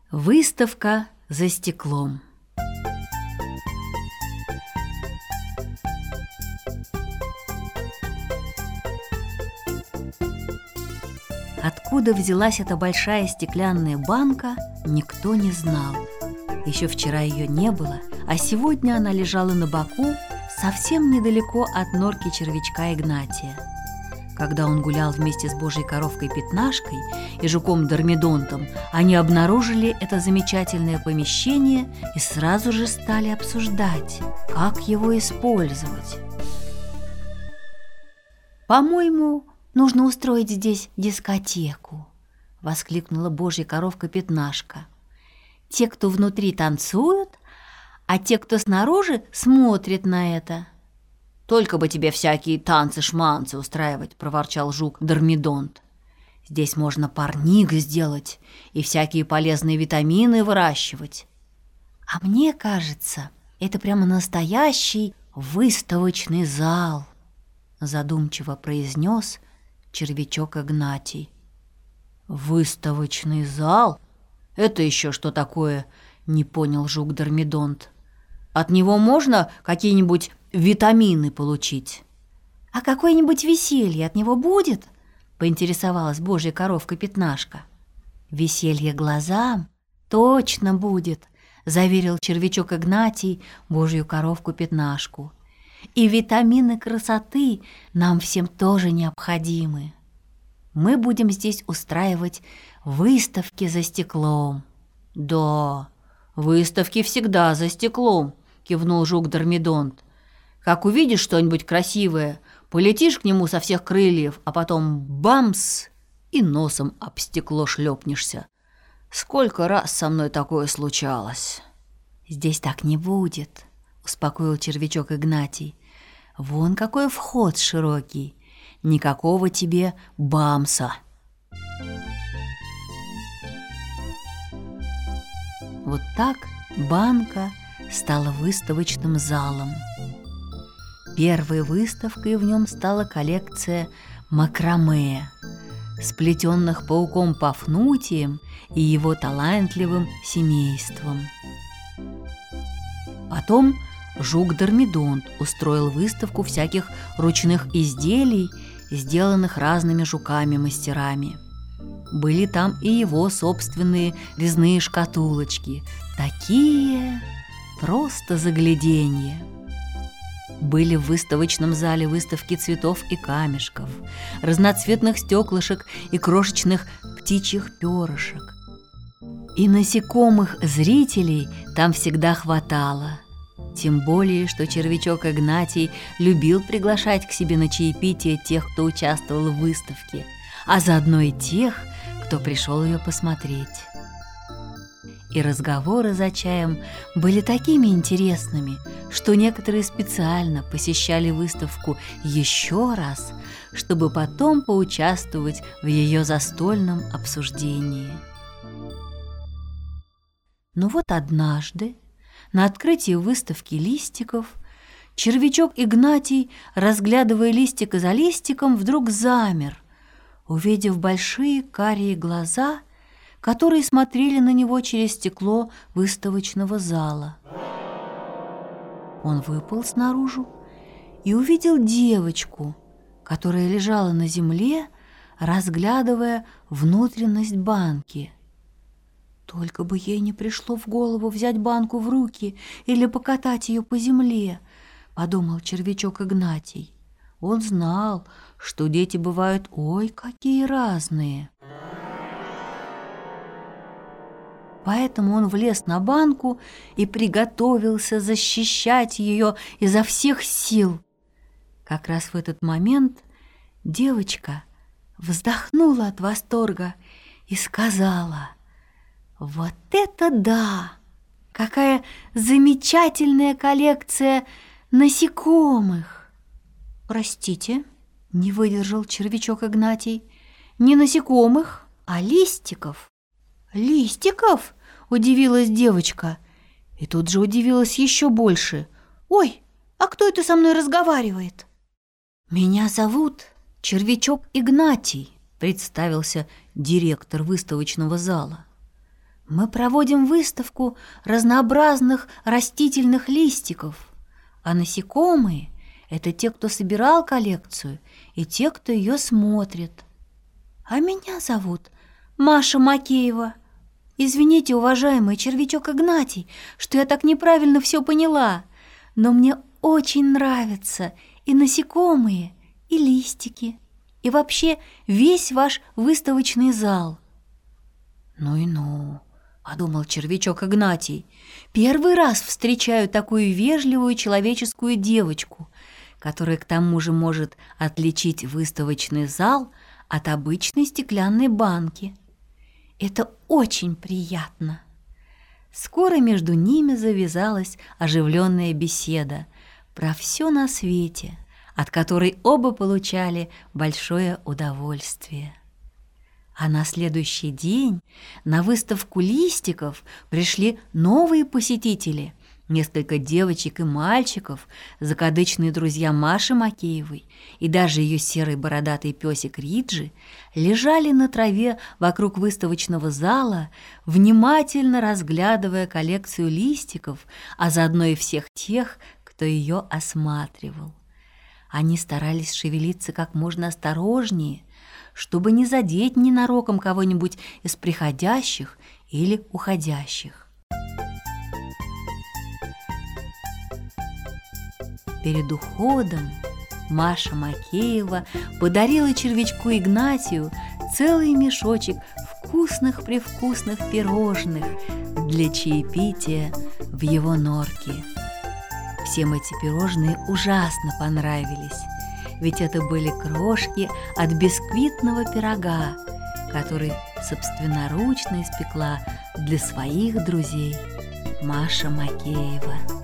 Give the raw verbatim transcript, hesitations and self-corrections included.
Выставка за стеклом. Откуда взялась эта большая стеклянная банка, никто не знал. Еще вчера ее не было, а сегодня она лежала на боку совсем недалеко от норки червячка Игнатия. Когда он гулял вместе с божьей коровкой Пятнашкой и жуком Дормидонтом, они обнаружили это замечательное помещение и сразу же стали обсуждать, как его использовать. «По-моему, нужно устроить здесь дискотеку», — воскликнула божья коровка Пятнашка. «Те, кто внутри, танцуют, а те, кто снаружи, смотрят на это». «Только бы тебе всякие танцы-шманцы устраивать», — проворчал жук Дормидонт. «Здесь можно парник сделать и всякие полезные витамины выращивать». «А мне кажется, это прямо настоящий выставочный зал», — задумчиво произнес червячок Игнатий. «Выставочный зал? Это еще что такое?» — не понял жук Дормидонт. «От него можно какие-нибудь витамины получить?» «А какое-нибудь веселье от него будет?» — поинтересовалась божья коровка Пятнашка. «Веселье глазам точно будет», — заверил червячок Игнатий божью коровку Пятнашку. «И витамины красоты нам всем тоже необходимы. Мы будем здесь устраивать выставки за стеклом». «Да, выставки всегда за стеклом», — кивнул жук Дормидонт. «Как увидишь что-нибудь красивое, полетишь к нему со всех крыльев, а потом бамс и носом об стекло шлепнешься. Сколько раз со мной такое случалось!» «Здесь так не будет», — успокоил червячок Игнатий. «Вон какой вход широкий, никакого тебе бамса». Вот так банка стала выставочным залом. Первой выставкой в нем стала коллекция макраме, сплетенных пауком Пафнутием и его талантливым семейством. Потом жук Дормидонт устроил выставку всяких ручных изделий, сделанных разными жуками-мастерами. Были там и его собственные резные шкатулочки, такие просто загляденье. Были в выставочном зале выставки цветов и камешков, разноцветных стеклышек и крошечных птичьих перышек. И насекомых зрителей там всегда хватало. Тем более, что червячок Игнатий любил приглашать к себе на чаепитие тех, кто участвовал в выставке, а заодно и тех, кто пришел ее посмотреть. И разговоры за чаем были такими интересными, что некоторые специально посещали выставку еще раз, чтобы потом поучаствовать в ее застольном обсуждении. Но вот однажды, на открытии выставки листиков, червячок Игнатий, разглядывая листик за листиком, вдруг замер, увидев большие карие глаза, которые смотрели на него через стекло выставочного зала. Он выполз наружу и увидел девочку, которая лежала на земле, разглядывая внутренность банки. Только бы ей не пришло в голову взять банку в руки или покатать ее по земле, подумал червячок Игнатий. Он знал, что дети бывают ой какие разные. Поэтому он влез на банку и приготовился защищать ее изо всех сил. Как раз в этот момент девочка вздохнула от восторга и сказала: «Вот это да! Какая замечательная коллекция насекомых!» «Простите», — не выдержал червячок Игнатий, «не насекомых, а листиков». «Листиков?» — удивилась девочка. И тут же удивилась еще больше. «Ой, а кто это со мной разговаривает?» «Меня зовут червячок Игнатий», — представился директор выставочного зала. Мы проводим выставку разнообразных растительных листиков, а насекомые – это те, кто собирал коллекцию, и те, кто ее смотрит. А меня зовут Маша Макеева. Извините, уважаемый червячок Игнатий, что я так неправильно все поняла, но мне очень нравятся и насекомые, и листики, и вообще весь ваш выставочный зал. Ну и ну, подумал червячок Игнатий. Первый раз встречаю такую вежливую человеческую девочку, которая к тому же может отличить выставочный зал от обычной стеклянной банки. Это очень приятно. Скоро между ними завязалась оживленная беседа про все на свете, от которой оба получали большое удовольствие. А на следующий день на выставку листиков пришли новые посетители. Несколько девочек и мальчиков, закадычные друзья Маши Макеевой и даже ее серый бородатый песик Риджи лежали на траве вокруг выставочного зала, внимательно разглядывая коллекцию листиков, а заодно и всех тех, кто ее осматривал. Они старались шевелиться как можно осторожнее, чтобы не задеть ненароком кого-нибудь из приходящих или уходящих. Перед уходом Маша Макеева подарила червячку Игнатию целый мешочек вкусных-привкусных пирожных для чаепития в его норке. Всем эти пирожные ужасно понравились, ведь это были крошки от бисквитного пирога, который собственноручно испекла для своих друзей Маша Макеева.